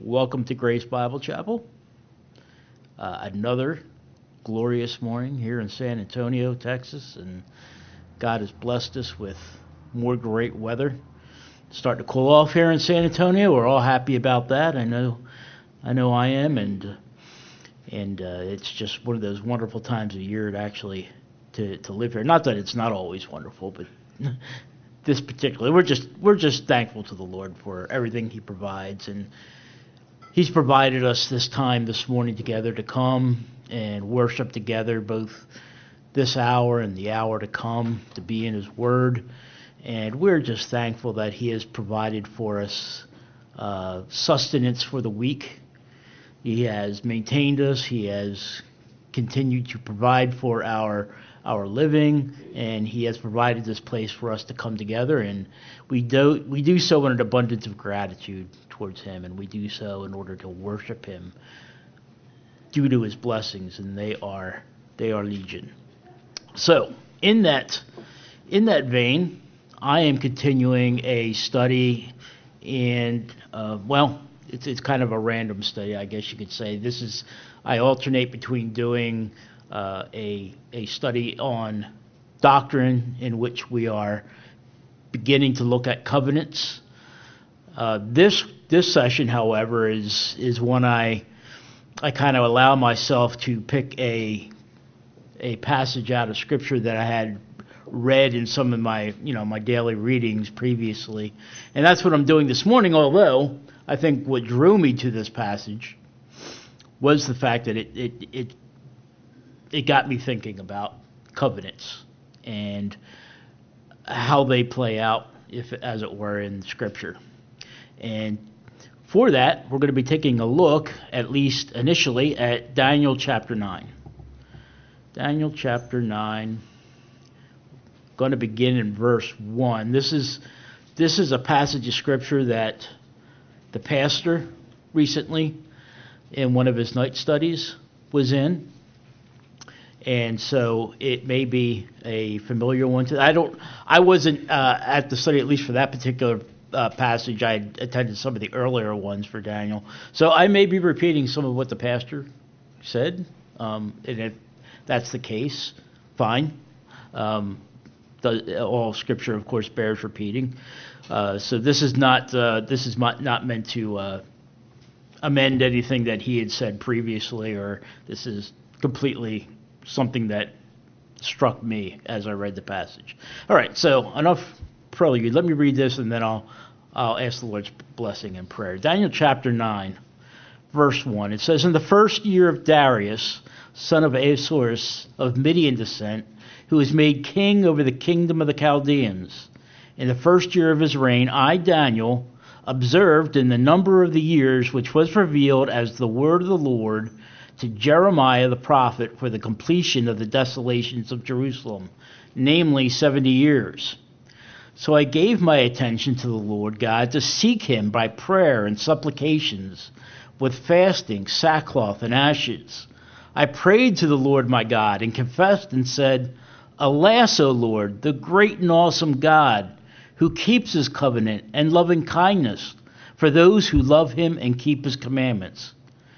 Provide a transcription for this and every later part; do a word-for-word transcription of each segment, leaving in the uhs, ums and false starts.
Welcome to Grace Bible Chapel. Uh, another glorious morning here in San Antonio, Texas, and God has blessed us with more great weather. It's starting to cool off here in San Antonio. We're all happy about that. I know, I know I am, and and uh, it's just one of those wonderful times of year to actually to, to live here. Not that it's not always wonderful, but this particularly, we're just we're just thankful to the Lord for everything He provides, and He's provided us this time this morning together to come and worship together, both this hour and the hour to come, to be in His Word. And we're just thankful that He has provided for us uh, sustenance for the week. He has maintained us. He has continued to provide for our our living, and He has provided this place for us to come together. And we do we do so in an abundance of gratitude towards Him, and we do so in order to worship Him due to His blessings, and they are they are legion. So in that in that vein, I am continuing a study, and uh, well, it's it's kind of a random study, I guess you could say. This is I alternate between doing uh, a a study on doctrine, in which we are beginning to look at covenants. Uh, this this session, however, is is one I I kind of allow myself to pick a a passage out of Scripture that I had read in some of my you know my daily readings previously, and that's what I'm doing this morning. Although I think what drew me to this passage was the fact that it it it, it got me thinking about covenants and how they play out, if as it were, in Scripture. And for that, we're going to be taking a look, at least initially, at Daniel chapter nine. Daniel chapter nine. Going to begin in verse one. This is this is a passage of Scripture that the pastor recently, in one of his night studies, was in. And so it may be a familiar one to I don't I wasn't uh, at the study, at least for that particular uh, passage. I attended some of the earlier ones for Daniel, so I may be repeating some of what the pastor said. Um, and if that's the case, fine. Um, the, all Scripture, of course, bears repeating. Uh, so this is not uh, this is not, not meant to uh, amend anything that he had said previously, or this is completely something that struck me as I read the passage. All right, so enough prelude. Let me read this, and then I'll I'll ask the Lord's blessing and prayer. Daniel chapter nine, verse one. It says, "In the first year of Darius, son of Ahasuerus, of Median descent, who was made king over the kingdom of the Chaldeans, in the first year of his reign, I, Daniel, observed in the number of the years which was revealed as the word of the Lord to Jeremiah the prophet for the completion of the desolations of Jerusalem, namely seventy years. So I gave my attention to the Lord God to seek Him by prayer and supplications, with fasting, sackcloth, and ashes. I prayed to the Lord my God and confessed and said, Alas, O Lord, the great and awesome God, who keeps His covenant and loving kindness for those who love Him and keep His commandments.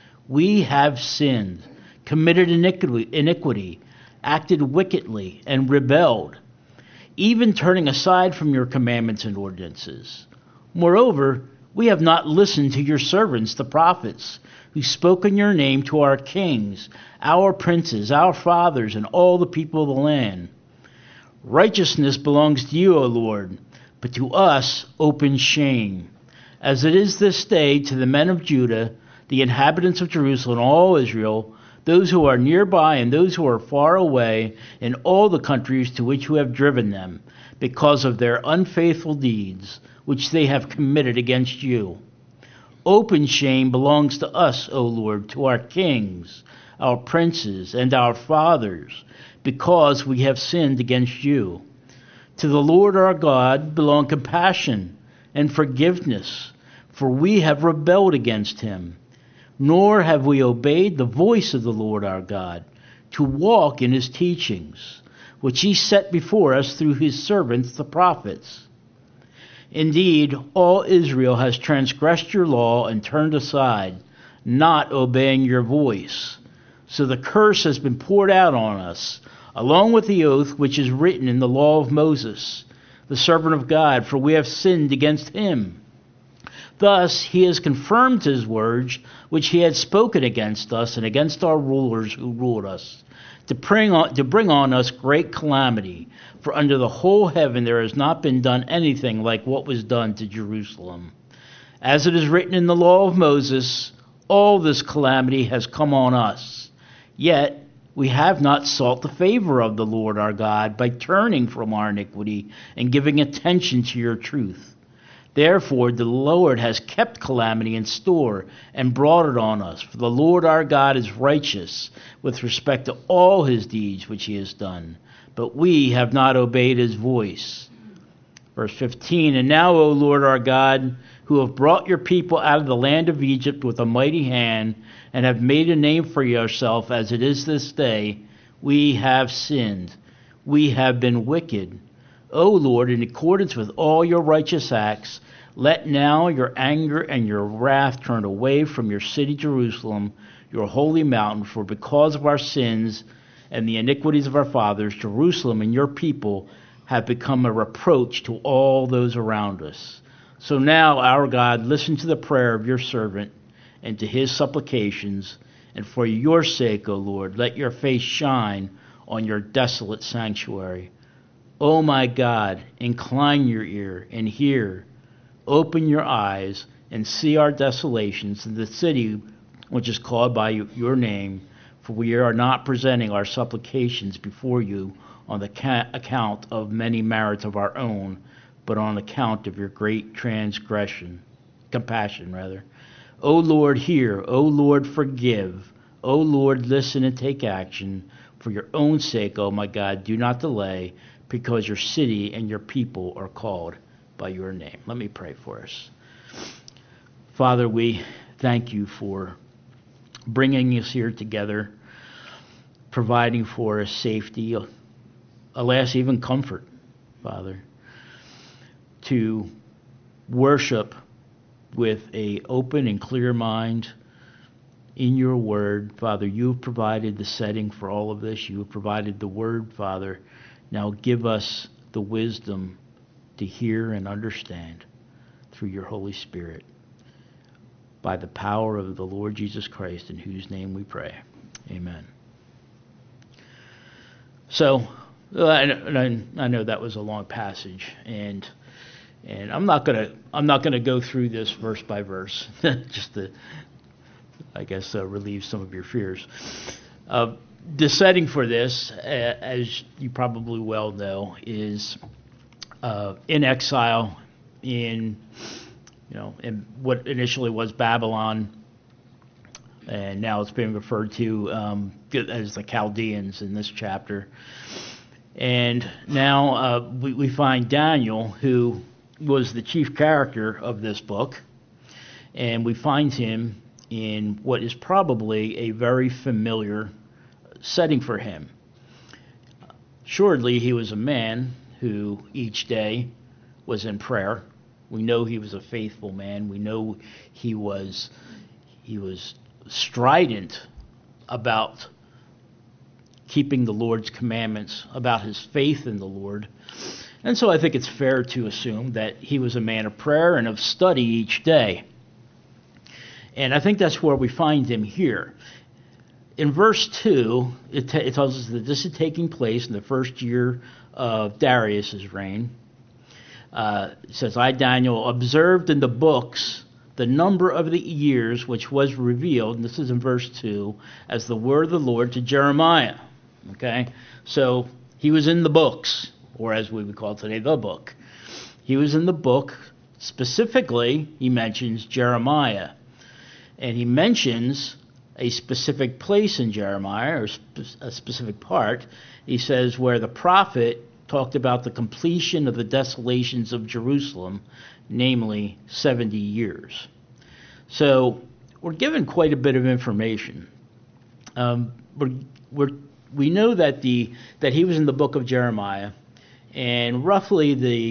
We have sinned, committed iniquity, iniquity, acted wickedly, and rebelled, even turning aside from your commandments and ordinances. Moreover, we have not listened to your servants, the prophets, who spoke in your name to our kings, our princes, our fathers, and all the people of the land. Righteousness belongs to you, O Lord, but to us open shame, as it is this day to the men of Judah, the inhabitants of Jerusalem, and all Israel, those who are nearby and those who are far away, in all the countries to which you have driven them, because of their unfaithful deeds, which they have committed against you. Open shame belongs to us, O Lord, to our kings, our princes, and our fathers, because we have sinned against you. To the Lord our God belong compassion and forgiveness, for we have rebelled against Him. Nor have we obeyed the voice of the Lord our God, to walk in His teachings, which He set before us through His servants the prophets. Indeed, all Israel has transgressed your law and turned aside, not obeying your voice. So the curse has been poured out on us, along with the oath which is written in the law of Moses, the servant of God, for we have sinned against him. Thus he has confirmed his words, which he had spoken against us and against our rulers who ruled us, to bring on, to bring on us great calamity. For under the whole heaven there has not been done anything like what was done to Jerusalem. As it is written in the law of Moses, all this calamity has come on us. Yet we have not sought the favor of the Lord our God by turning from our iniquity and giving attention to your truth. Therefore the Lord has kept calamity in store and brought it on us. For the Lord our God is righteous with respect to all his deeds which he has done. But we have not obeyed his voice. Verse fifteen, and now, O Lord our God, who have brought your people out of the land of Egypt with a mighty hand, and have made a name for yourself as it is this day, we have sinned. We have been wicked. O Lord, in accordance with all your righteous acts, let now your anger and your wrath turn away from your city Jerusalem, your holy mountain, for because of our sins and the iniquities of our fathers, Jerusalem and your people have become a reproach to all those around us. So now, our God, listen to the prayer of your servant and to his supplications, and for your sake, O Lord, let your face shine on your desolate sanctuary. O my God, incline your ear and hear. Open your eyes and see our desolations in the city which is called by your name, for we are not presenting our supplications before you on the ca- account of many merits of our own, but on account of your great transgression, compassion rather. O Lord, hear. O Lord, forgive. O Lord, listen and take action. For your own sake, O my God, do not delay, because your city and your people are called by your name. Let me pray for us. Father, we thank you for bringing us here together, providing for us safety, alas, even comfort, Father, to worship with a open and clear mind in your word. Father, you have provided the setting for all of this. You have provided the word, Father. Now give us the wisdom to hear and understand through your Holy Spirit, by the power of the Lord Jesus Christ, in whose name we pray. Amen. So, I know that was a long passage, and and I'm not gonna I'm not gonna go through this verse by verse, just to, I guess, uh, relieve some of your fears. Uh, the setting for this, uh, as you probably well know, is uh, in exile in, you know, in what initially was Babylon, and now it's being referred to um, as the Chaldeans in this chapter. And now uh, we, we find Daniel, who was the chief character of this book, and we find him in what is probably a very familiar setting for him. Assuredly, he was a man who each day was in prayer. We know he was a faithful man. We know he was he was strident about keeping the Lord's commandments, about his faith in the Lord. And so I think it's fair to assume that he was a man of prayer and of study each day. And I think that's where we find him here. In verse two, it, t- it tells us that this is taking place in the first year of Darius' reign. Uh, it says, I, Daniel, observed in the books the number of the years which was revealed, and this is in verse two, as the word of the Lord to Jeremiah. Okay? So he was in the books, or as we would call it today, the book. He was in the book. Specifically, he mentions Jeremiah. And he mentions a specific place in Jeremiah, or a specific part. He says where the prophet talked about the completion of the desolations of Jerusalem, namely seventy years. So we're given quite a bit of information. Um, we're, we're, we know that the that he was in the book of Jeremiah, and roughly the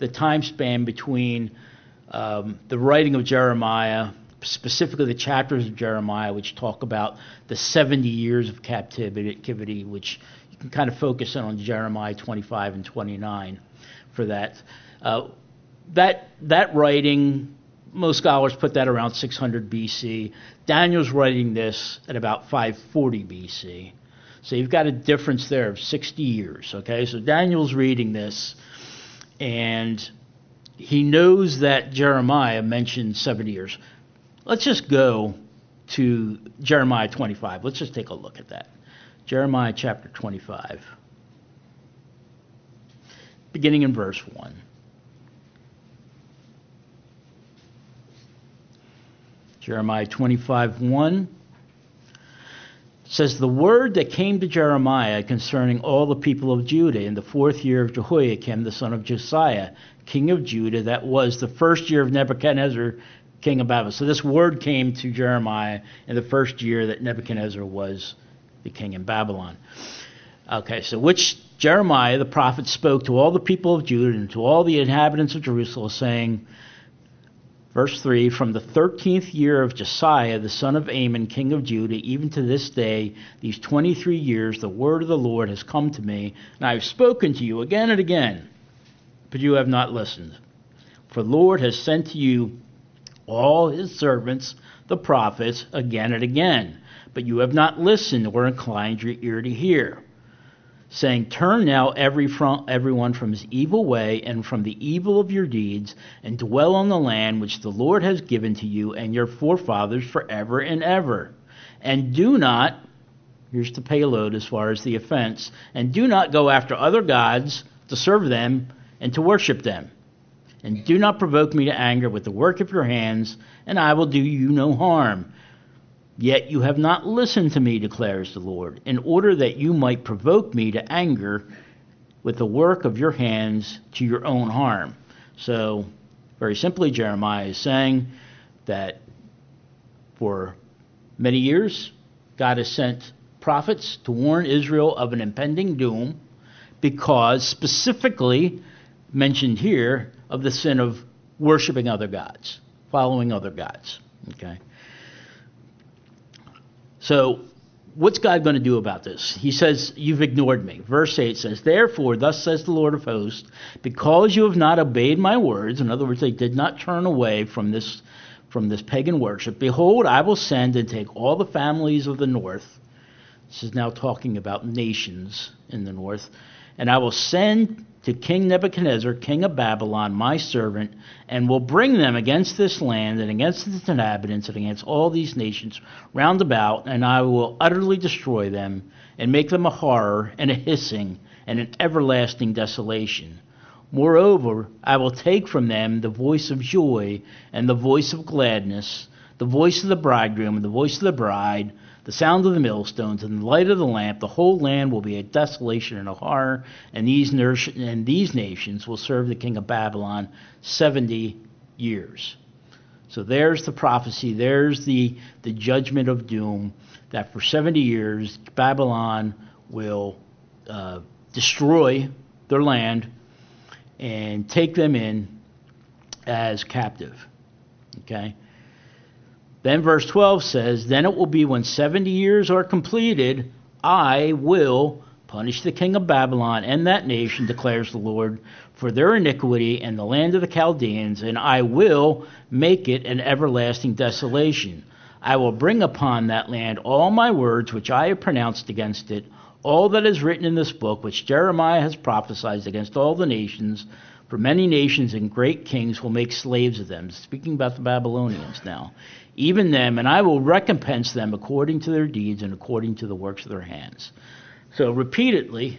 the time span between um, the writing of Jeremiah, specifically the chapters of Jeremiah, which talk about the seventy years of captivity, which you can kind of focus on Jeremiah twenty-five and twenty-nine for that. Uh, that that writing, most scholars put that around six hundred B C. Daniel's writing this at about five forty B C. So you've got a difference there of sixty years, okay? So Daniel's reading this, and he knows that Jeremiah mentioned seventy years. Let's just go to Jeremiah twenty-five. Let's just take a look at that. Jeremiah chapter twenty-five, beginning in verse one. Jeremiah twenty-five, one says, "The word that came to Jeremiah concerning all the people of Judah in the fourth year of Jehoiakim, the son of Josiah, king of Judah, that was the first year of Nebuchadnezzar, king of Babylon." So this word came to Jeremiah in the first year that Nebuchadnezzar was the king in Babylon. Okay, so which Jeremiah the prophet spoke to all the people of Judah and to all the inhabitants of Jerusalem, saying, verse three, "From the thirteenth year of Josiah, the son of Amon, king of Judah, even to this day, these twenty-three years, the word of the Lord has come to me, and I have spoken to you again and again, but you have not listened. For the Lord has sent to you all his servants, the prophets, again and again, but you have not listened or inclined your ear to hear. Saying, turn now every from, everyone from his evil way and from the evil of your deeds, and dwell on the land which the Lord has given to you and your forefathers forever and ever. And do not," here's the payload as far as the offense, "and do not go after other gods to serve them and to worship them. And do not provoke me to anger with the work of your hands, and I will do you no harm. Yet you have not listened to me, declares the Lord, in order that you might provoke me to anger with the work of your hands to your own harm." So, very simply, Jeremiah is saying that for many years, God has sent prophets to warn Israel of an impending doom, because specifically mentioned here of the sin of worshiping other gods, following other gods. Okay. So, what's God going to do about this? He says, "You've ignored me." Verse eight says, "Therefore, thus says the Lord of hosts, because you have not obeyed my words," in other words, they did not turn away from this from this pagan worship, "behold, I will send and take all the families of the north." This is now talking about nations in the north. "And I will send to King Nebuchadnezzar, king of Babylon, my servant, and will bring them against this land and against its inhabitants and against all these nations round about, and I will utterly destroy them and make them a horror and a hissing and an everlasting desolation. Moreover, I will take from them the voice of joy and the voice of gladness, the voice of the bridegroom and the voice of the bride, the sound of the millstones and the light of the lamp. The whole land will be a desolation and a horror, and these, and these nations will serve the king of Babylon seventy years." So there's the prophecy. There's the, the judgment of doom, that for seventy years, Babylon will uh, destroy their land and take them in as captive. Okay? Then verse twelve says, "Then it will be when seventy years are completed, I will punish the king of Babylon and that nation, declares the Lord, for their iniquity and the land of the Chaldeans, and I will make it an everlasting desolation. I will bring upon that land all my words which I have pronounced against it, all that is written in this book, which Jeremiah has prophesied against all the nations, for many nations and great kings will make slaves of them." Speaking about the Babylonians now. "Even them, and I will recompense them according to their deeds and according to the works of their hands." So repeatedly,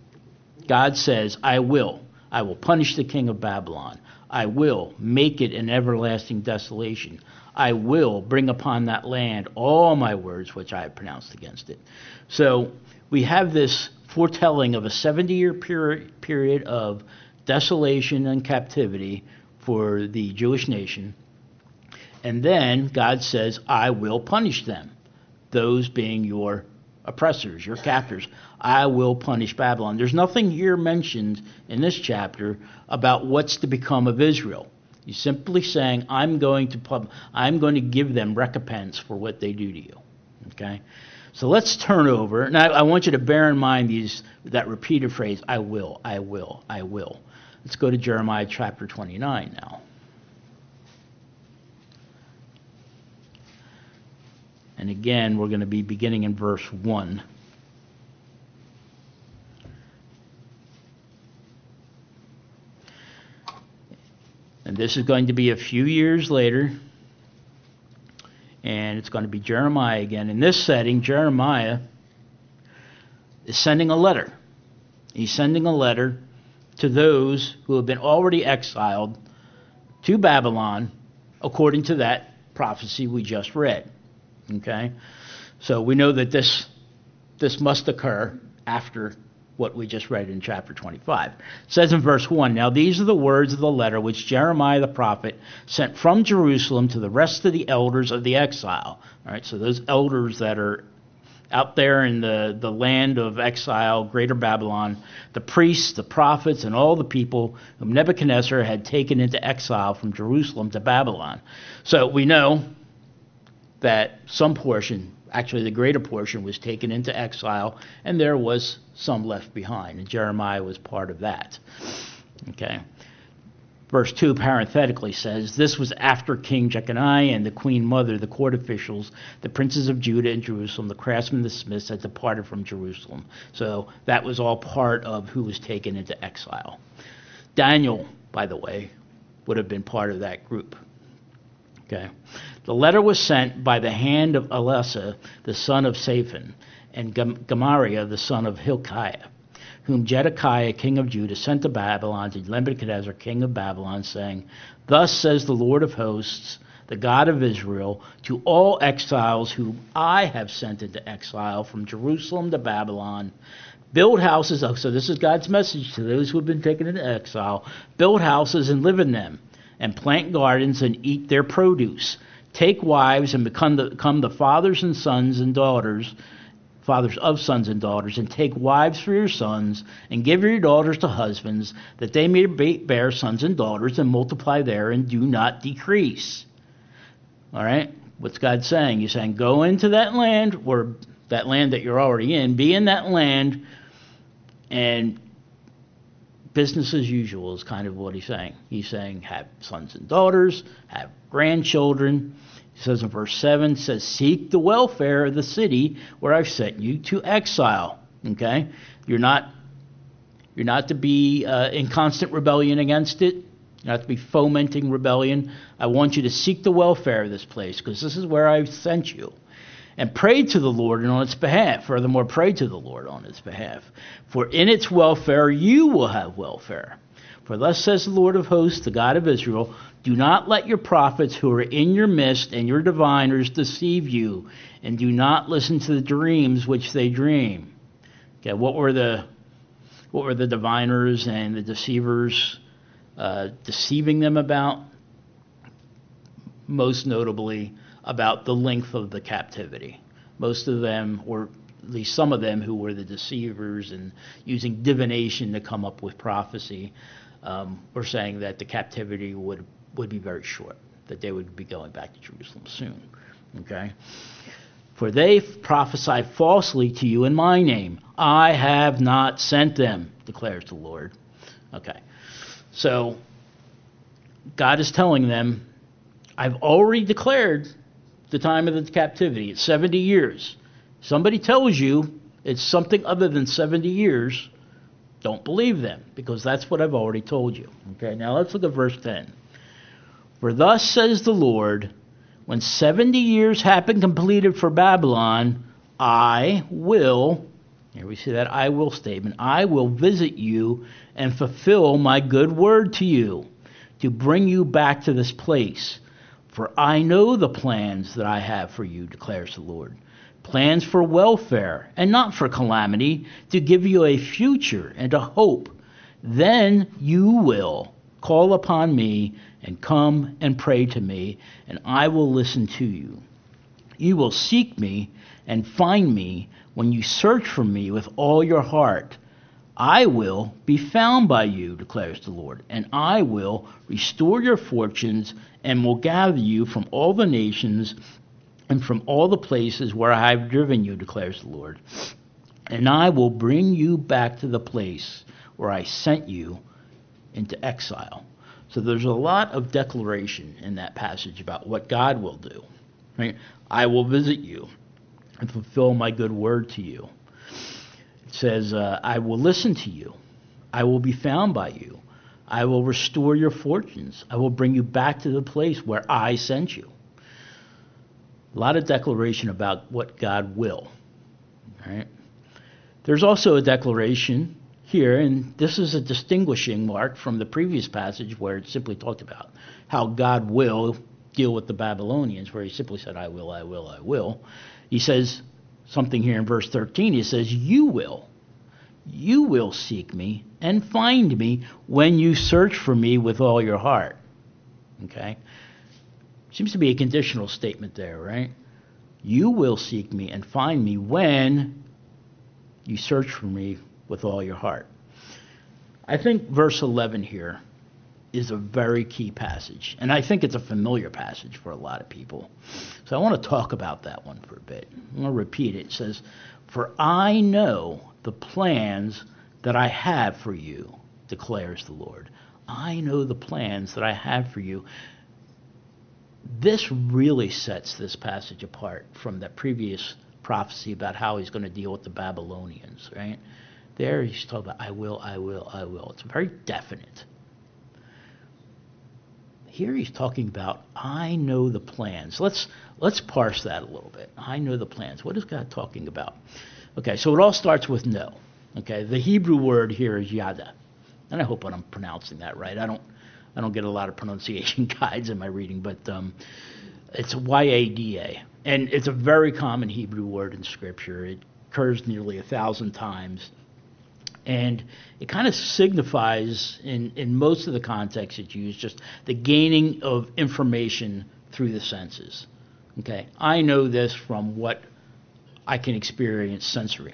God says, I will. I will punish the king of Babylon. I will make it an everlasting desolation. I will bring upon that land all my words which I have pronounced against it. So we have this foretelling of a seventy-year period, period of desolation and captivity for the Jewish nation. And then God says, I will punish them, those being your oppressors, your captors. I will punish Babylon. There's nothing here mentioned in this chapter about what's to become of Israel. He's simply saying, I'm going to pub- I'm going to give them recompense for what they do to you. Okay? So let's turn over. Now I want you to bear in mind these that repeated phrase, I will, I will, I will. Let's go to Jeremiah chapter twenty-nine now. And again, we're going to be beginning in verse one. And this is going to be a few years later. And it's going to be Jeremiah again. In this setting, Jeremiah is sending a letter. He's sending a letter to those who have been already exiled to Babylon, according to that prophecy we just read. Okay? So we know that this this must occur after what we just read in chapter twenty-five. It says in verse one, Now these are the words of the letter which Jeremiah the prophet sent from Jerusalem to the rest of the elders of the exile. All right, so those elders that are out there in the, the land of exile, Greater Babylon, the priests, the prophets, and all the people whom Nebuchadnezzar had taken into exile from Jerusalem to Babylon. So we know that some portion, actually the greater portion, was taken into exile, and there was some left behind, and Jeremiah was part of that. Okay. Verse two parenthetically says, This was after King Jeconiah and the queen mother, the court officials, the princes of Judah and Jerusalem, the craftsmen, the smiths had departed from Jerusalem. So that was all part of who was taken into exile. Daniel, by the way, would have been part of that group. Okay. The letter was sent by the hand of Elisha, the son of Shaphan, and Gemariah, the son of Hilkiah, whom Zedekiah, king of Judah, sent to Babylon to Nebuchadnezzar, king of Babylon, saying, Thus says the Lord of hosts, the God of Israel, to all exiles whom I have sent into exile from Jerusalem to Babylon, build houses. Oh, so this is God's message to those who have been taken into exile. Build houses and live in them, and plant gardens and eat their produce. Take wives and become the, become the fathers and sons and daughters, fathers of sons and daughters, and take wives for your sons, and give your daughters to husbands, that they may bear sons and daughters, and multiply there, and do not decrease. All right? What's God saying? He's saying, go into that land, or that land that you're already in, be in that land, and business as usual is kind of what he's saying. He's saying, have sons and daughters, have grandchildren. He says in verse seven, says, seek the welfare of the city where I've sent you to exile. Okay? You're not you're not to be uh, in constant rebellion against it. You're not to be fomenting rebellion. I want you to seek the welfare of this place, because this is where I've sent you. And pray to the Lord and on its behalf. Furthermore, pray to the Lord on its behalf. For in its welfare you will have welfare. For thus says the Lord of hosts, the God of Israel, do not let your prophets who are in your midst and your diviners deceive you, and do not listen to the dreams which they dream. Okay, what were the what were the diviners and the deceivers uh, deceiving them about? Most notably, about the length of the captivity. Most of them, or at least some of them who were the deceivers and using divination to come up with prophecy, um, were saying that the captivity would, would be very short, that they would be going back to Jerusalem soon. Okay? For they prophesy falsely to you in my name. I have not sent them, declares the Lord. Okay. So, God is telling them, I've already declared the time of the captivity. It's seventy years. Somebody tells you it's something other than seventy years, don't believe them, because that's what I've already told you. Okay, now let's look at verse ten. For thus says the Lord, when seventy years have been completed for Babylon, I will, here we see that I will statement, I will visit you and fulfill my good word to you, to bring you back to this place. For I know the plans that I have for you, declares the Lord. Plans for welfare and not for calamity, to give you a future and a hope. Then you will call upon me and come and pray to me, and I will listen to you. You will seek me and find me when you search for me with all your heart. I will be found by you, declares the Lord, and I will restore your fortunes and will gather you from all the nations and from all the places where I have driven you, declares the Lord. And I will bring you back to the place where I sent you into exile. So there's a lot of declaration in that passage about what God will do. Right? I will visit you and fulfill my good word to you. It says, uh, I will listen to you. I will be found by you. I will restore your fortunes. I will bring you back to the place where I sent you. A lot of declaration about what God will. All right? There's also a declaration here, and this is a distinguishing mark from the previous passage where it simply talked about how God will deal with the Babylonians, where he simply said, I will, I will, I will. He says something here in verse thirteen. He says, you will. You will seek me and find me when you search for me with all your heart. Okay? Seems to be a conditional statement there, right? You will seek me and find me when you search for me with all your heart. I think verse eleven here is a very key passage, and I think it's a familiar passage for a lot of people. So I want to talk about that one for a bit. I'm going to repeat it. It says, for I know the plans that I have for you, declares the Lord. I know the plans that I have for you. This really sets this passage apart from that previous prophecy about how he's going to deal with the Babylonians, right? There he's talking about, I will, I will, I will. It's very definite. Here he's talking about, I know the plans. Let's let's parse that a little bit. I know the plans. What is God talking about? Okay, so it all starts with know. Okay, the Hebrew word here is yada, and I hope I'm pronouncing that right. I don't I don't get a lot of pronunciation guides in my reading, but um, it's Y A D A, and it's a very common Hebrew word in Scripture. It occurs nearly a thousand times. And it kind of signifies, in, in most of the contexts it's used, just the gaining of information through the senses. Okay, I know this from what I can experience sensory.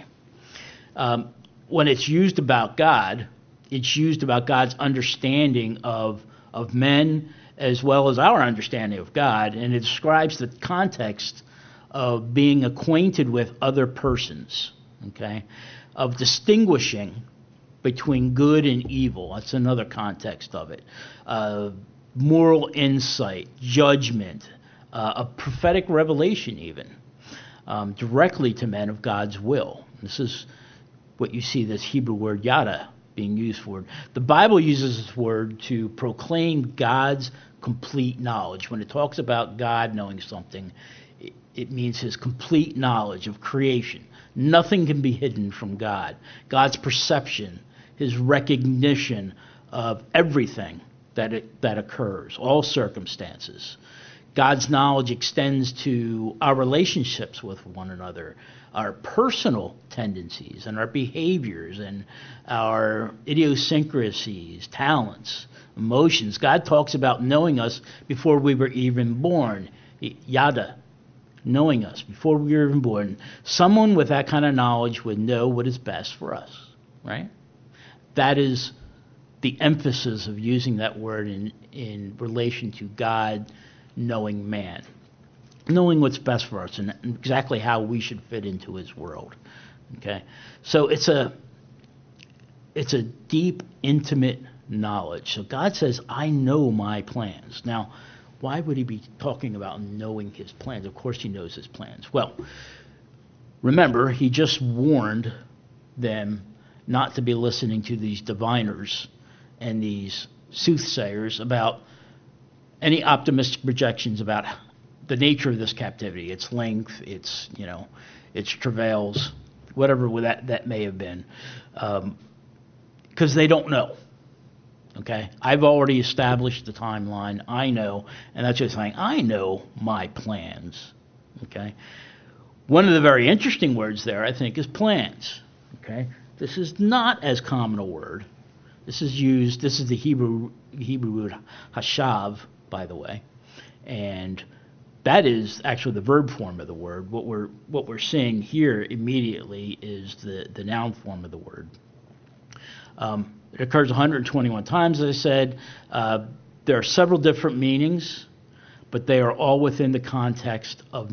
Um, when it's used about God, it's used about God's understanding of of men as well as our understanding of God, and it describes the context of being acquainted with other persons. Okay. Of distinguishing between good and evil. That's another context of it. Uh, moral insight, judgment, uh, a prophetic revelation even, um, directly to men of God's will. This is what you see this Hebrew word yada being used for. The Bible uses this word to proclaim God's complete knowledge. When it talks about God knowing something, it, it means his complete knowledge of creation. Nothing can be hidden from God. God's perception, his recognition of everything that it, that occurs, all circumstances. God's knowledge extends to our relationships with one another, our personal tendencies and our behaviors and our idiosyncrasies, talents, emotions. God talks about knowing us before we were even born. Yada. Knowing us before we were even born. Someone with that kind of knowledge would know what is best for us, right? That is the emphasis of using that word in, in relation to God knowing man. Knowing what's best for us and exactly how we should fit into his world. Okay? So it's a it's a deep, intimate knowledge. So God says, I know my plans. Now, why would he be talking about knowing his plans? Of course he knows his plans. Well, remember, he just warned them not to be listening to these diviners and these soothsayers about any optimistic projections about the nature of this captivity, its length, its, you know, its travails, whatever that, that may have been, because um, they don't know. Okay, I've already established the timeline. I know, and that's just saying, I know my plans. Okay, one of the very interesting words there, I think, is plans. Okay, this is not as common a word. This is used. This is the Hebrew Hebrew word hashav, by the way, and that is actually the verb form of the word. What we're what we're seeing here immediately is the, the noun form of the word. Um, it occurs one hundred twenty-one times, as I said. Uh, there are several different meanings, but they are all within the context of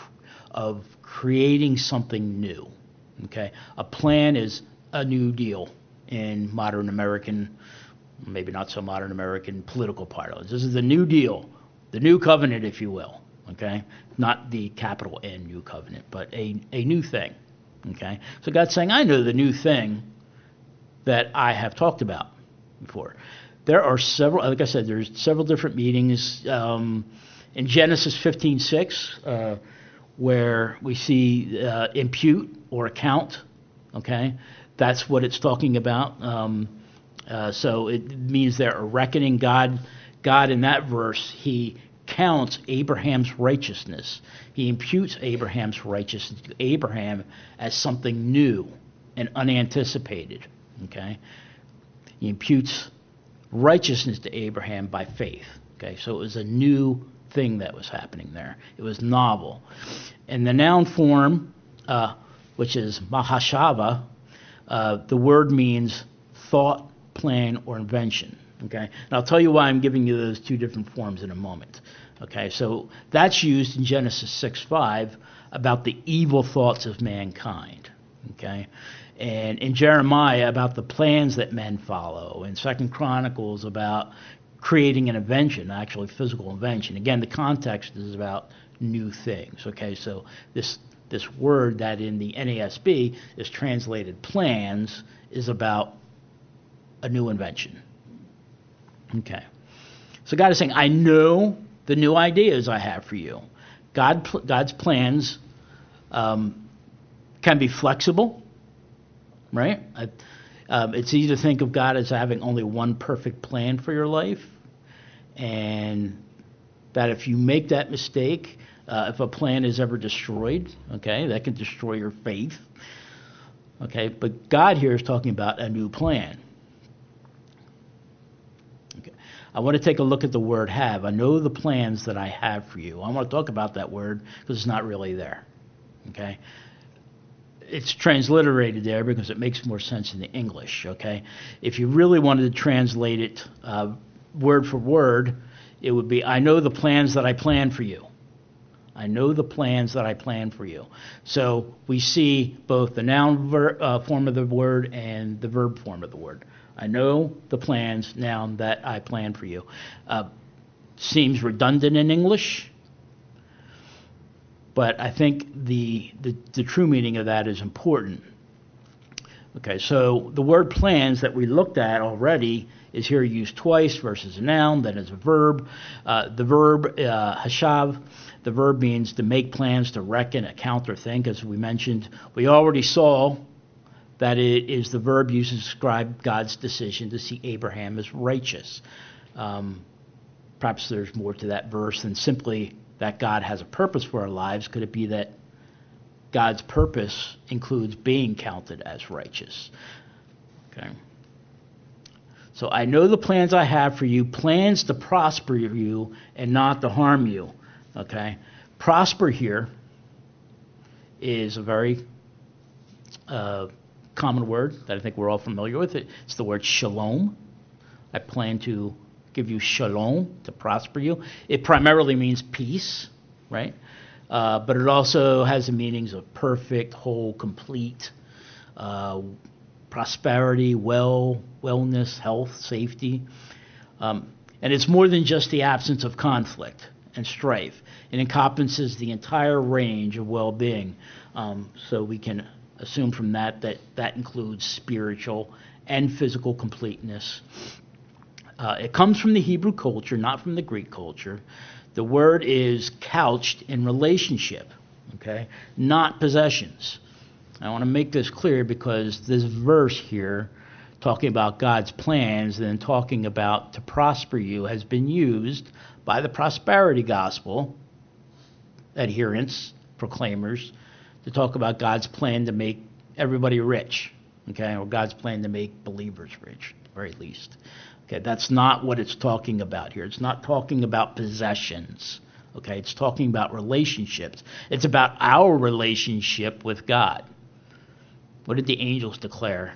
of creating something new. Okay, a plan is a new deal in modern American, maybe not so modern American political parlance. This is the new deal, the new covenant, if you will. Okay, not the capital N new covenant, but a a new thing. Okay, so God's saying, I know the new thing that I have talked about before. There are several, like I said, there's several different meanings. Um, in Genesis fifteen six, uh, where we see uh, impute or account, okay, that's what it's talking about. Um, uh, so it means they're a reckoning. God, God in that verse, he counts Abraham's righteousness. He imputes Abraham's righteousness to Abraham as something new and unanticipated. Okay, he imputes righteousness to Abraham by faith. Okay, so it was a new thing that was happening there. It was novel. And the noun form, uh, which is mahashava, uh, the word means thought, plan, or invention. Okay, and I'll tell you why I'm giving you those two different forms in a moment. Okay, so that's used in Genesis six five about the evil thoughts of mankind. Okay, and in Jeremiah about the plans that men follow. In Second Chronicles about creating an invention, actually physical invention. Again, the context is about new things. Okay, so this this word that in the N A S B is translated plans is about a new invention. Okay, so God is saying, I know the new ideas I have for you. God, God's plans um, can be flexible, right? I, um, it's easy to think of God as having only one perfect plan for your life, and that if you make that mistake, uh, if a plan is ever destroyed, okay, that can destroy your faith. Okay, but God here is talking about a new plan. Okay, I want to take a look at the word have. I know the plans that I have for you. I want to talk about that word because it's not really there. Okay, it's transliterated there because it makes more sense in the English. Okay, if you really wanted to translate it uh, word for word, it would be, I know the plans that I plan for you. I know the plans that I plan for you. So we see both the noun ver- uh, form of the word and the verb form of the word. I know the plans, noun, that I plan for you. Uh, seems redundant in English, but I think the, the the true meaning of that is important. Okay, so the word plans that we looked at already is here used twice versus a noun, then as a verb. Uh, the verb, uh, hashav, the verb means to make plans, to reckon, account, or think, as we mentioned. We already saw that it is the verb used to describe God's decision to see Abraham as righteous. Um, perhaps there's more to that verse than simply that God has a purpose for our lives. Could it be that God's purpose includes being counted as righteous? Okay. So I know the plans I have for you, plans to prosper you and not to harm you. Okay. Prosper here is a very uh, common word that I think we're all familiar with. It's the word shalom. I plan to give you shalom, to prosper you. It primarily means peace, right? Uh, but it also has the meanings of perfect, whole, complete, uh, prosperity, well, wellness, health, safety. Um, and it's more than just the absence of conflict and strife. It encompasses the entire range of well-being. Um, so we can assume from that that that includes spiritual and physical completeness. Uh, it comes from the Hebrew culture, not from the Greek culture. The word is couched in relationship, okay, not possessions. I want to make this clear because this verse here, talking about God's plans and then talking about to prosper you, has been used by the prosperity gospel adherents, proclaimers, to talk about God's plan to make everybody rich, okay, or God's plan to make believers rich, at the very least. Okay, that's not what it's talking about here. It's not talking about possessions, Okay, it's talking about relationships. It's about our relationship with God. What did the angels declare?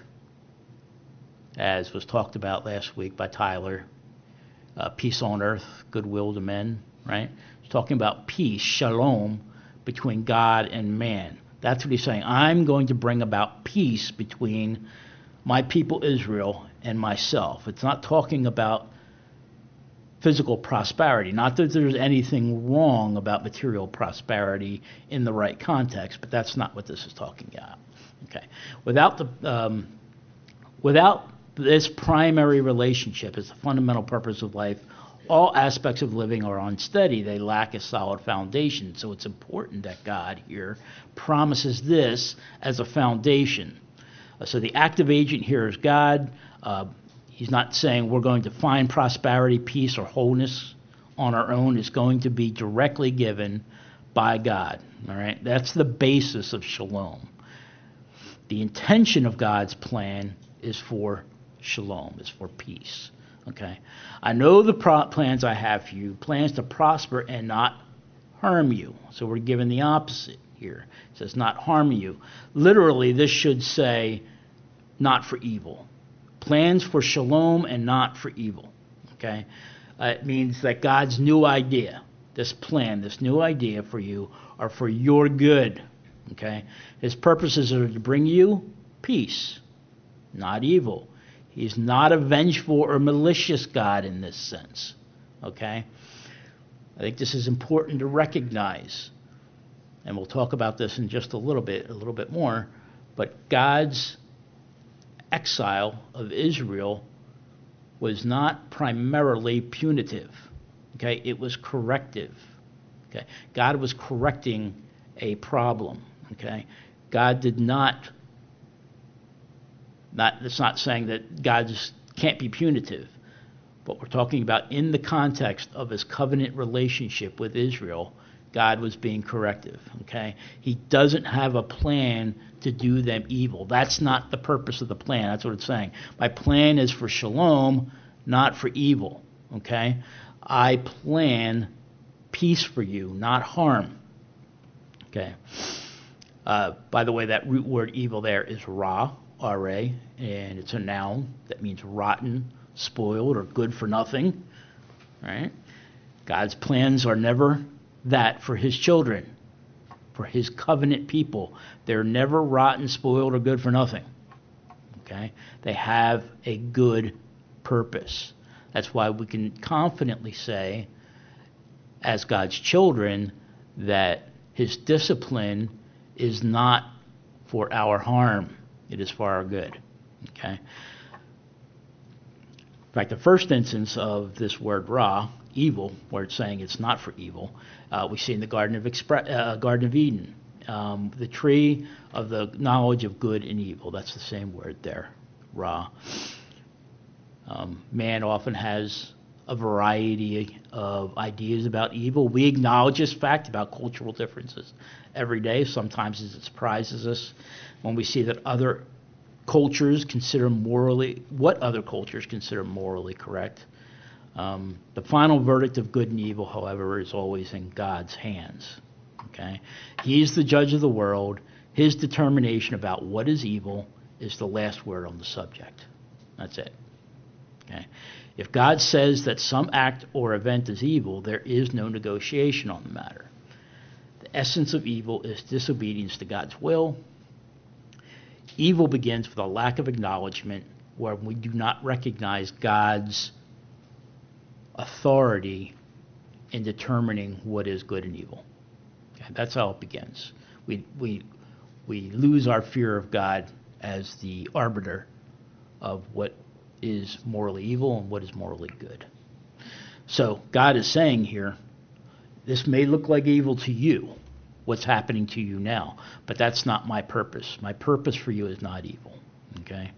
As was talked about last week by Tyler, uh, peace on earth, goodwill to men, right? It's talking about peace, shalom, between God and man. That's what he's saying. I'm going to bring about peace between my people Israel and myself. It's not talking about physical prosperity. Not that there's anything wrong about material prosperity in the right context, but that's not what this is talking about. Okay. Without the um, without this primary relationship as the fundamental purpose of life, all aspects of living are unsteady. They lack a solid foundation. So it's important that God here promises this as a foundation. Uh, so the active agent here is God. Uh, he's not saying we're going to find prosperity, peace, or wholeness on our own. It's going to be directly given by God. All right, that's the basis of shalom. The intention of God's plan is for shalom, is for peace. Okay, I know the pro- plans I have for you, plans to prosper and not harm you. So we're given the opposite here. It says not harm you. Literally, this should say not for evil. Plans for shalom and not for evil. Okay, uh, it means that God's new idea, this plan, this new idea for you are for your good. Okay, his purposes are to bring you peace, not evil. He's not a vengeful or malicious God in this sense. Okay? I think this is important to recognize. And we'll talk about this in just a little bit, a little bit more. But God's exile of Israel was not primarily punitive. Okay? It was corrective. Okay? God was correcting a problem. Okay? God did not Not, it's not saying that God just can't be punitive, but we're talking about in the context of his covenant relationship with Israel, God was being corrective. Okay, he doesn't have a plan to do them evil. That's not the purpose of the plan. That's what it's saying. My plan is for shalom, not for evil. Okay, I plan peace for you, not harm. Okay. Uh, by the way, that root word evil there is ra. R A, and it's a noun that means rotten, spoiled, or good for nothing. Right? God's plans are never that for his children, for his covenant people. They're never rotten, spoiled, or good for nothing. Okay? They have a good purpose. That's why we can confidently say, as God's children, that his discipline is not for our harm. It is for our good. Okay. In fact, the first instance of this word ra, evil, where it's saying it's not for evil, uh, we see in the Garden of Expre- uh, Garden of Eden, um, the tree of the knowledge of good and evil. That's the same word there, ra. Um, man often has a variety of ideas about evil. We acknowledge this fact about cultural differences every day. Sometimes it surprises us when we see that other cultures consider morally, what other cultures consider morally correct. Um, the final verdict of good and evil, however, is always in God's hands. Okay, he's the judge of the world. His determination about what is evil is the last word on the subject. That's it. Okay. If God says that some act or event is evil, there is no negotiation on the matter. The essence of evil is disobedience to God's will. Evil begins with a lack of acknowledgement where we do not recognize God's authority in determining what is good and evil. Okay, that's how it begins. We, we, we lose our fear of God as the arbiter of what is morally evil and what is morally good. So God is saying here, this may look like evil to you, what's happening to you now, but that's not my purpose. My purpose for you is not evil. Okay?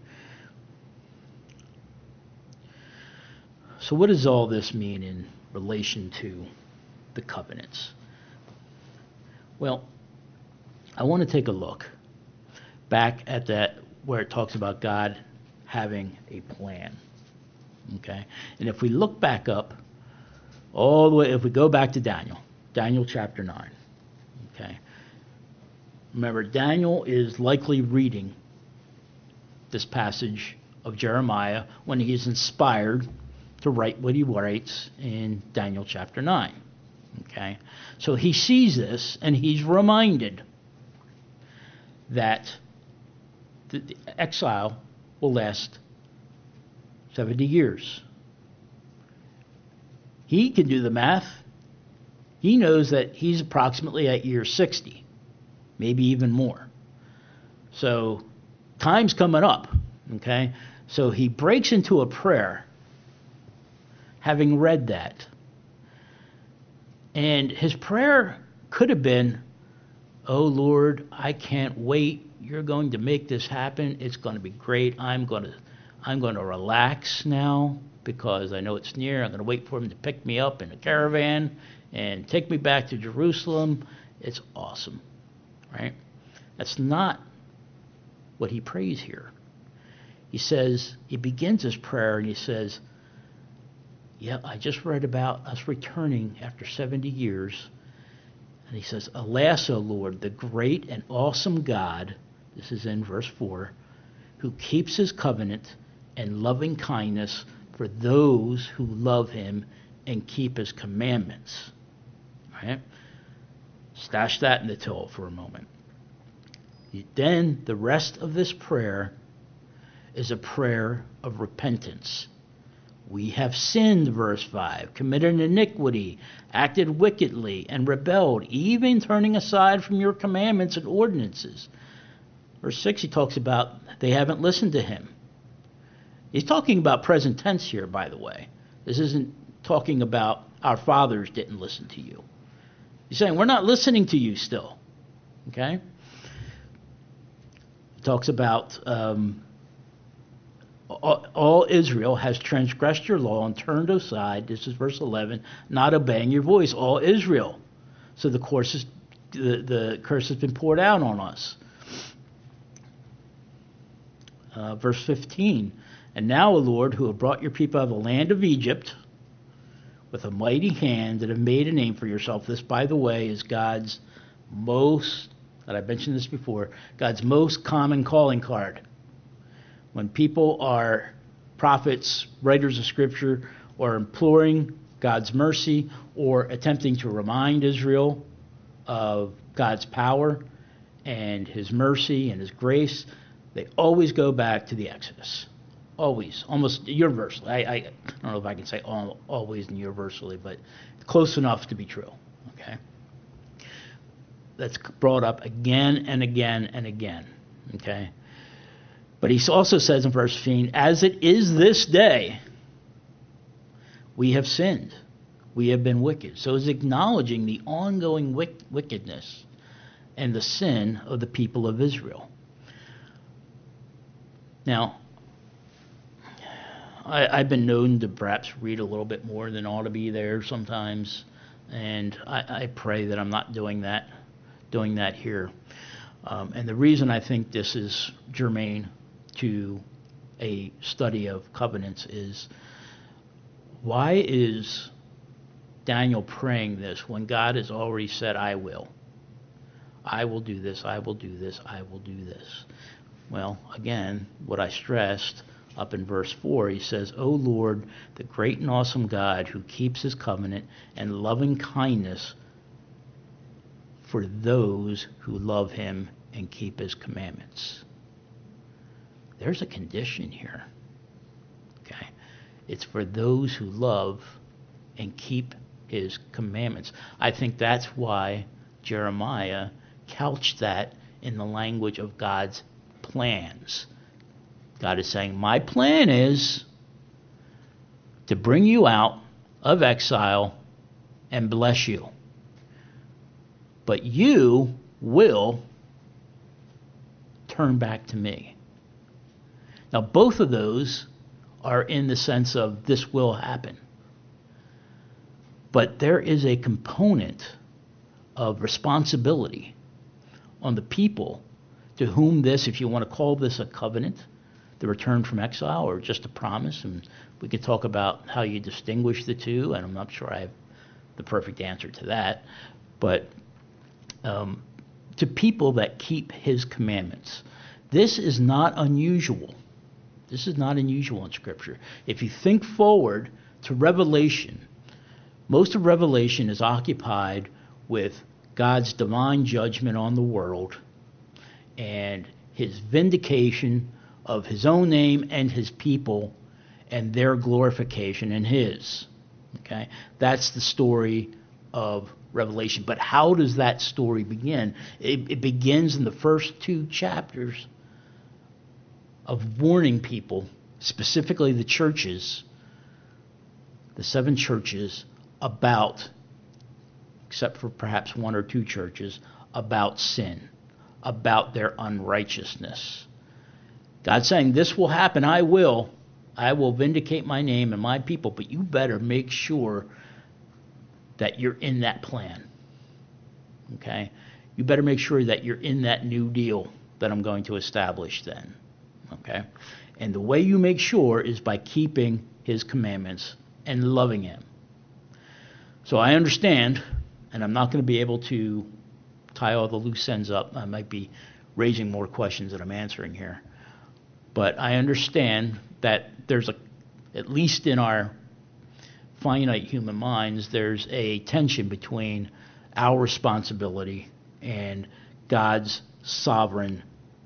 So what does all this mean in relation to the covenants? Well, I want to take a look back at that where it talks about God having a plan. Okay? And if we look back up, all the way, if we go back to Daniel, Daniel chapter nine. Okay. Remember, Daniel is likely reading this passage of Jeremiah when he is inspired to write what he writes in Daniel chapter nine. Okay? So he sees this and he's reminded that the, the exile will last seventy years. He can do the math. He knows that he's approximately at year sixty, maybe even more. So time's coming up, okay? So he breaks into a prayer, having read that. And his prayer could have been, "Oh Lord, I can't wait. You're going to make this happen. It's going to be great. I'm going to I'm going to relax now because I know it's near. I'm going to wait for him to pick me up in a caravan and take me back to Jerusalem. It's awesome." Right? That's not what he prays here. He says, he begins his prayer and he says, yeah, I just read about us returning after seventy years. And he says, "Alas, O Lord, the great and awesome God," this is in verse four, "who keeps his covenant and loving kindness for those who love him and keep his commandments." Right? Stash that in the till for a moment. Then the rest of this prayer is a prayer of repentance. "We have sinned," verse five, "committed iniquity, acted wickedly, and rebelled, even turning aside from your commandments and ordinances." Verse six, he talks about they haven't listened to him. He's talking about present tense here, by the way. This isn't talking about our fathers didn't listen to you. He's saying we're not listening to you still. Okay? He talks about um, all, all Israel has transgressed your law and turned aside. This is verse eleven, not obeying your voice. All Israel. So the curse, is, the, the curse has been poured out on us. Uh, verse fifteen, "And now, O Lord, who have brought your people out of the land of Egypt with a mighty hand and have made a name for yourself." This, by the way, is God's most, and I've mentioned this before, God's most common calling card. When people are prophets, writers of Scripture, or imploring God's mercy or attempting to remind Israel of God's power and his mercy and his grace, they always go back to the Exodus. Always, almost universally. I, I, I don't know if I can say all, always and universally, but close enough to be true. Okay, that's brought up again and again and again. Okay, but he also says in verse fifteen, "As it is this day, we have sinned, we have been wicked." So he's acknowledging the ongoing wick- wickedness and the sin of the people of Israel. Now, I, I've been known to perhaps read a little bit more than ought to be there sometimes, and I, I pray that I'm not doing that, doing that here. Um, and the reason I think this is germane to a study of covenants is, why is Daniel praying this when God has already said, "I will. I will do this, I will do this, I will do this"? Well, again, what I stressed up in verse four, he says, "O Lord, the great and awesome God who keeps his covenant and loving kindness for those who love him and keep his commandments." There's a condition here. Okay? It's for those who love and keep his commandments. I think that's why Jeremiah couched that in the language of God's plans. God is saying, my plan is to bring you out of exile and bless you. But you will turn back to me. Now, both of those are in the sense of this will happen. But there is a component of responsibility on the people to whom this, if you want to call this a covenant, the return from exile, or just a promise, and we could talk about how you distinguish the two, and I'm not sure I have the perfect answer to that. But um, to people that keep his commandments, this is not unusual. This is not unusual in Scripture. If you think forward to Revelation, most of Revelation is occupied with God's divine judgment on the world and his vindication of his own name and his people and their glorification in his. Okay? That's the story of Revelation. But how does that story begin? It, it begins in the first two chapters of warning people, specifically the churches, the seven churches, about, except for perhaps one or two churches, about sin, about their unrighteousness. God's saying, this will happen, I will. I will vindicate my name and my people, but you better make sure that you're in that plan. Okay? You better make sure that you're in that new deal that I'm going to establish then. Okay? And the way you make sure is by keeping his commandments and loving him. So I understand, and I'm not going to be able to tie all the loose ends up. I might be raising more questions than I'm answering here. But I understand that there's a, at least in our finite human minds, there's a tension between our responsibility and God's sovereign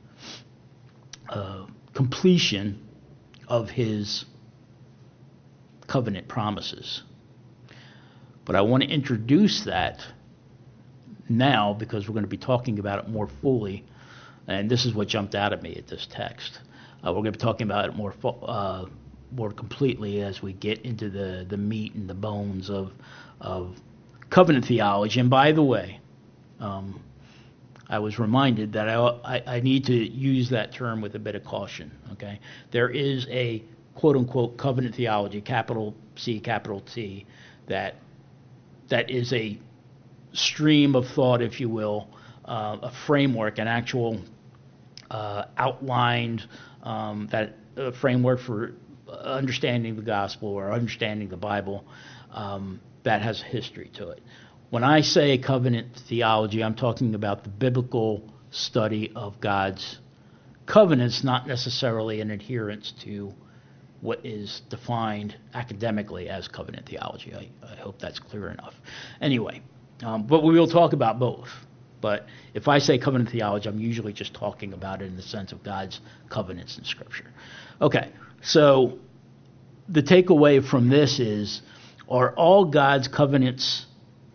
uh, completion of his covenant promises. But I want to introduce that now because we're going to be talking about it more fully, and this is what jumped out at me at this text. Uh, we're going to be talking about it more uh, more completely as we get into the, the meat and the bones of of covenant theology. And by the way, um, I was reminded that I, I I need to use that term with a bit of caution. Okay, there is a quote unquote covenant theology, capital C, capital T, that that is a stream of thought, if you will, uh, a framework, an actual uh, outlined um, that uh, framework for understanding the gospel or understanding the Bible um, that has a history to it. When I say covenant theology, I'm talking about the biblical study of God's covenants, not necessarily an adherence to what is defined academically as covenant theology. I, I hope that's clear enough. Anyway, um, but we will talk about both. But if I say covenant theology, I'm usually just talking about it in the sense of God's covenants in Scripture. Okay, so the takeaway from this is, are all God's covenants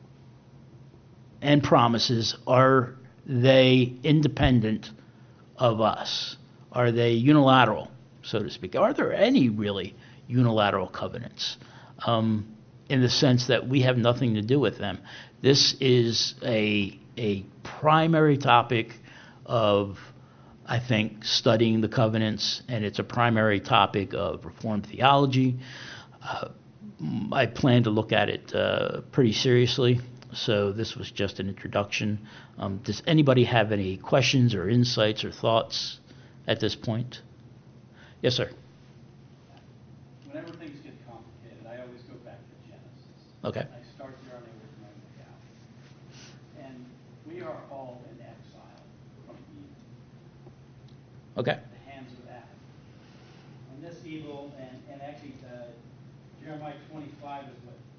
and promises, are they independent of us? Are they unilateral, so to speak? Are there any really unilateral covenants um, in the sense that we have nothing to do with them? This is a a primary topic of, I think, studying the covenants, and it's a primary topic of Reformed theology. Uh, I plan to look at it uh, pretty seriously, so this was just an introduction. Um, does anybody have any questions or insights or thoughts at this point? Yes, sir. Whenever things get complicated, I always go back to Genesis. Okay. I start there and I work my way out. And we are all in exile from Eden. Okay. The hands of Adam. And this evil, and, and actually uh, Jeremiah twenty-five is what